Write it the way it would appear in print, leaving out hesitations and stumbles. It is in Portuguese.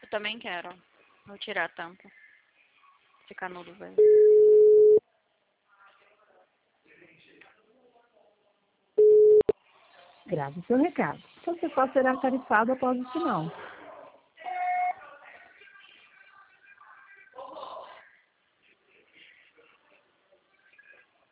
também quero. Vou tirar a tampa. Ficar nulo, velho. Grave seu recado. Seu pessoal será tarifado após o sinal.